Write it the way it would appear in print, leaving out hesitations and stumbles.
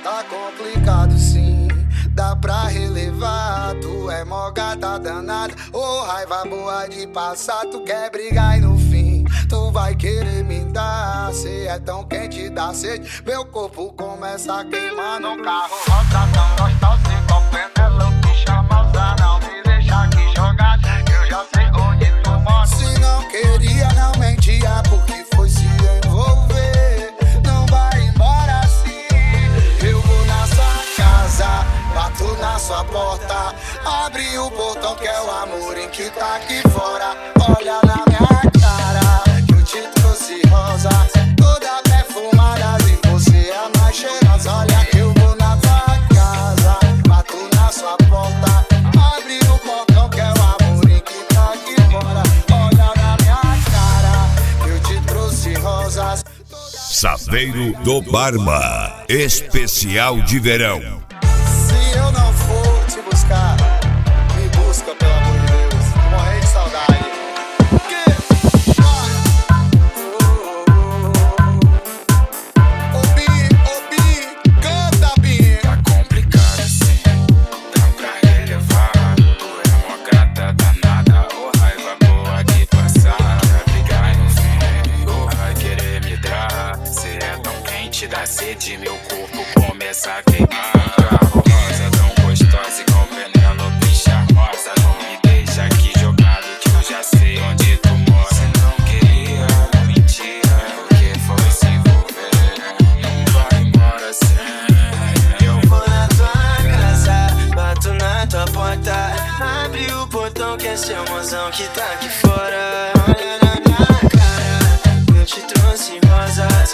Tá complicado sim, dá pra relevar. Tu é mó gata danada, ô raiva boa de passar. Tu quer brigar e no fim tu vai querer me dar. Cê é tão quente, dá sede, meu corpo começa a queimar. No carro rosa tão gostosa, igual Penelope charmosa. Não me deixa aqui jogado, eu já sei onde tu mora. Se não queria, não mentia, porque foi se envolver. Não vai embora assim, eu vou na sua casa, bato na sua porta. Abre o portão que é o amor em que tá aqui fora. Olha na minha cara, que eu te trouxe rosa, toda perfumada e você é a mais cheirosa. Olha que eu vou na tua casa, bato na sua porta. Abre o portão que é o amor em que tá aqui fora. Olha na minha cara, que eu te trouxe rosas. Saveiro do Barba, especial de verão. Se eu não for te buscar, me busca pelo amor de Deus. Morrer de saudade. Da sede, meu corpo começa a queimar. Carro rosa tão gostosa, igual Penelope charmosa. Não me deixa aqui jogado, que eu já sei onde tu mora. Se não queria, não mentia, porque foi se envolver. Não vai embora sem. Eu vou na tua casa, bato na tua porta. Abre o portão que é seu mozão que tá aqui fora. Olha na minha cara, eu te trouxe rosas,